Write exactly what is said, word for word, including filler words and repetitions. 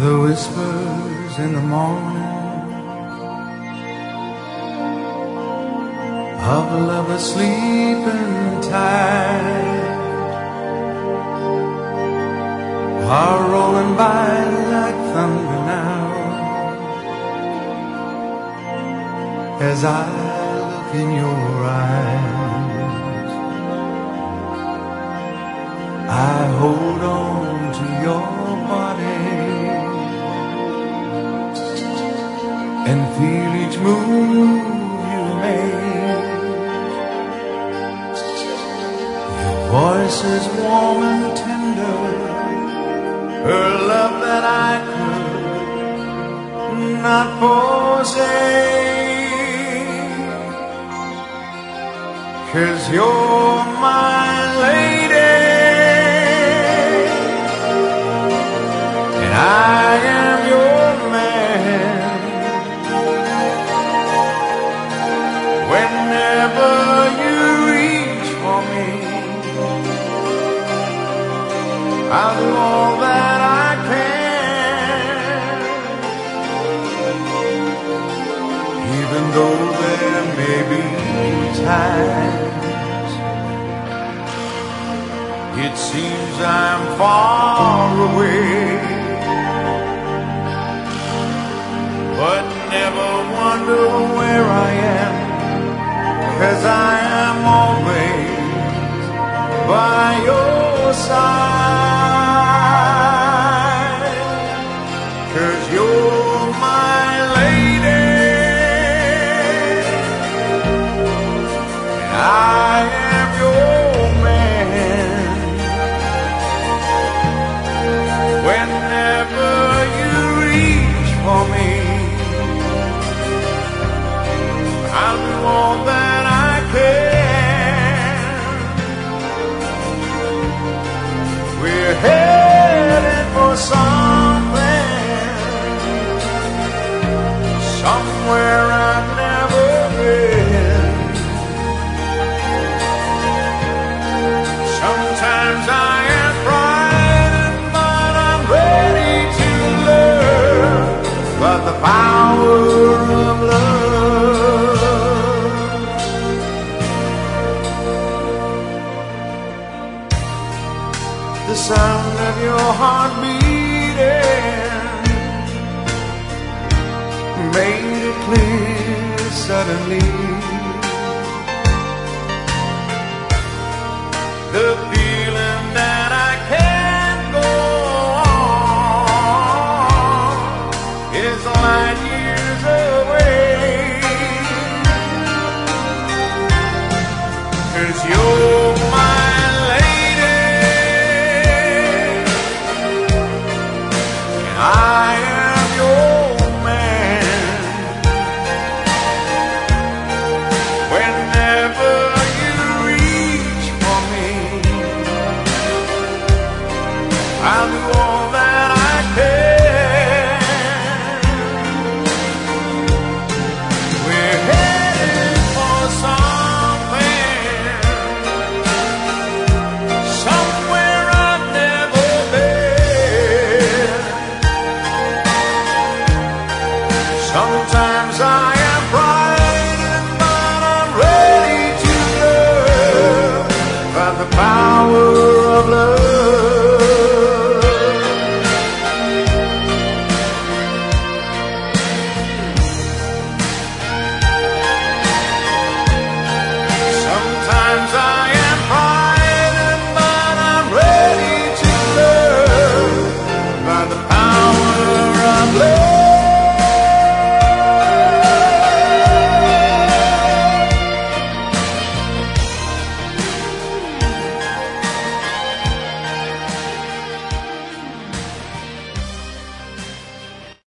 The whispers in the morning of a lover sleeping tight are rolling by like thunder now as I look in your eyes. I hold on to your body and feel each move you make. Your voice is warm and tender, her love that I could not forsake. 'Cause you're my lady and I am your man. Whenever you reach for me, I'll do all that I can. Even though there may be times it seems I'm far away, but never wonder where I am, 'cause I am always by your side. 'Cause you're my lady and I am your man. Whenever you reach for me, I'll do all that I can. We're headed for something, somewhere I've never been. Sometimes I am frightened, but I'm ready to learn about the power of love. The sound of your heart beating made it clear suddenly. The feeling that I can't go on is light years away. 'Cause you're my I am your man. Whenever you reach for me, I'll do all that I can. We're headed for something, somewhere I've never been. Sometimes I am frightened, but I'm ready to learn about the power of love.